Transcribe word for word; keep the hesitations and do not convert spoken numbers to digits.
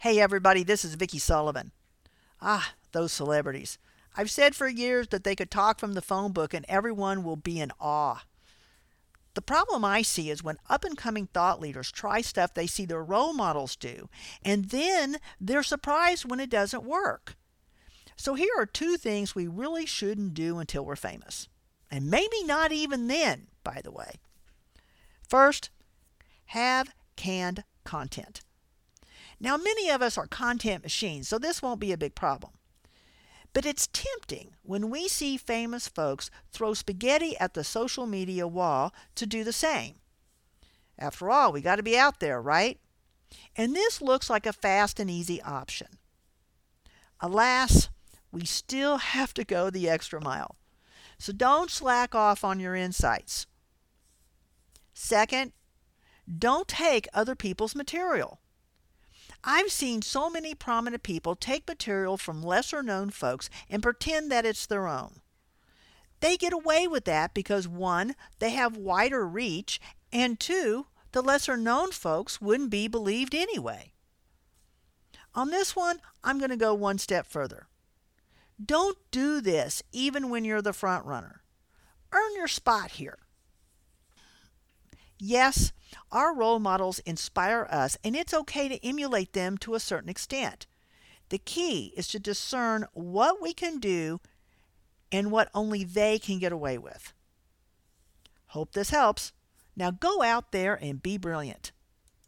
Hey everybody, this is Vicky Sullivan. Ah, those celebrities. I've said for years that they could talk from the phone book and everyone will be in awe. The problem I see is when up and coming thought leaders try stuff they see their role models do, and then they're surprised when it doesn't work. So here are two things we really shouldn't do until we're famous. And maybe not even then, by the way. First, have canned content. Now, many of us are content machines, so this won't be a big problem. But it's tempting when we see famous folks throw spaghetti at the social media wall to do the same. After all, we got to be out there, right? And this looks like a fast and easy option. Alas, we still have to go the extra mile. So don't slack off on your insights. Second, don't take other people's material. I've seen so many prominent people take material from lesser known folks and pretend that it's their own. They get away with that because one, they have wider reach, and two, the lesser known folks wouldn't be believed anyway. On this one, I'm going to go one step further. Don't do this even when you're the front runner. Earn your spot here. Yes, our role models inspire us, and it's okay to emulate them to a certain extent. The key is to discern what we can do and what only they can get away with. Hope this helps. Now go out there and be brilliant.